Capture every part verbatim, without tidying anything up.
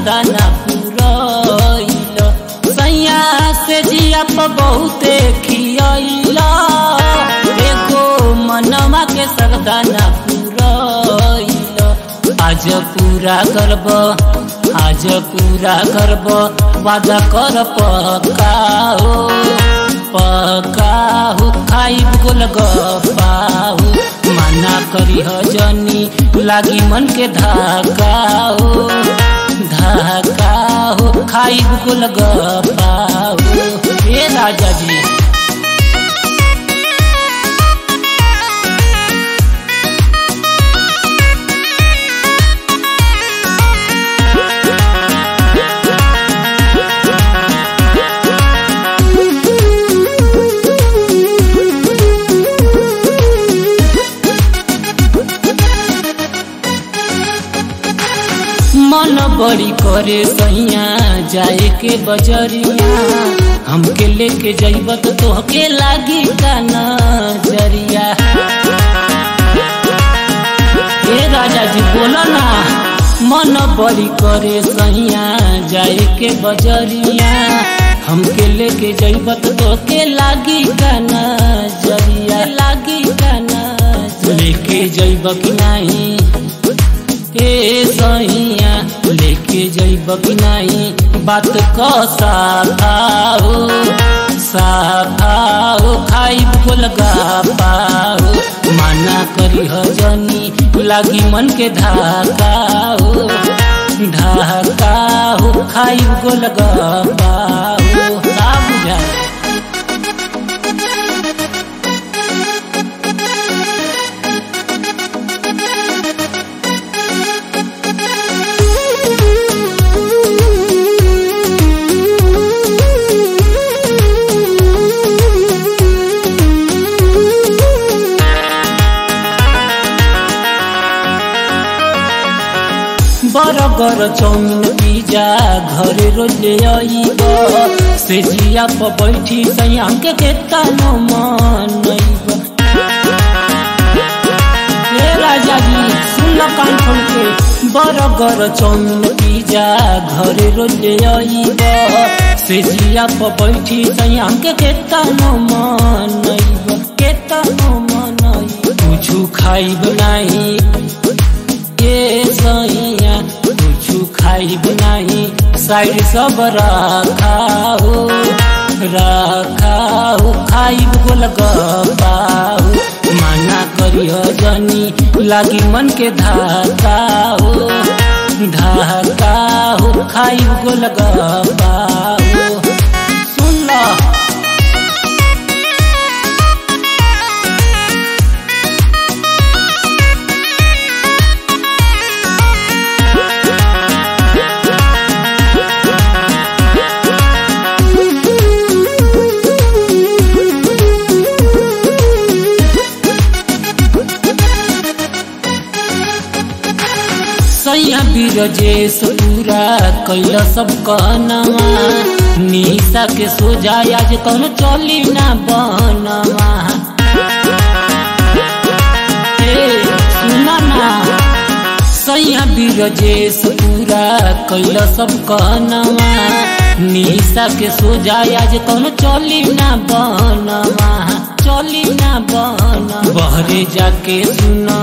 सरदा ना पुरैल सैया से जिया पर बहुते खियल एगो मनवा के सरदा ना पुरैल आज पूरा करब आज पूरा करब वादा कर पक्का हो पक्का हो खाइब गोलगप्पा हो मना करी ह जनी लागी मन के धाका हो धाका हो खाइब गोलगप्पा हो ए राजा जी मन बड़ी करे सैया जाए के बजरिया हमके लेके जइब तो तोहके लागी का नजरिया ए राजा जी बोलो ना मन बड़ी करे सैया जाए के बजरिया हमके लेके जइब तो तोहके लागी का नजरिया लागी का नजरिया लेके जइब कि नहीं ए सैया लेके जइब कि नहीं बात क साफा हो साफा हो खाइब गोलगप्पा हो मना करी ह जनी लागी मन के धाका हो धाका हो खाइब गोलगप्पा हो का बुझाए बर्गर चाउमिन पिज्जा घरे रोज ले आइब से जिया पर बैठी सैया के केता न मनइब ए राजा जी सुन कान खोल के बर्गर चाउमिन पिज्जा घरे रोज ले आइब से जिया पर बैठी सैया के केता न मनइब केता न मनइब कुछु खाइब नहीं ए सैया कुछु खाइब नहीं साइड सब रखा हो रखा हो खाइब गोलगप्पा हो मना करी ह जनी लागी मन के धाका हो धाका हो खाइब गोलगप्पा हो सुन लो सैया बिरजेश पूरा कैल सब कहनवा निशा के सोजा आज कौन चली ना बनवा सुना ना सैया बिरजेश पूरा कैल सब कहनवा निशा के सोजा आज कौन चली ना बनवा चली ना बन बहरे जाके सुना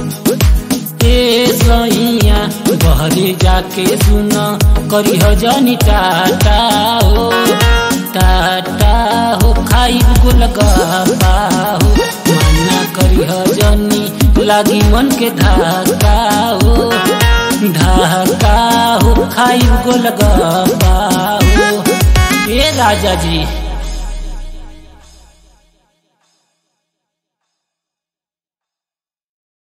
ए सैया बहरे जाके सुन करी ह जनी टाटा हो टाटा हो खाइब गोलगप्पा हो मना करी ह जनी लागी मन के धाका हो धाका हो खाइब गोलगप्पा हो ए राजा जी।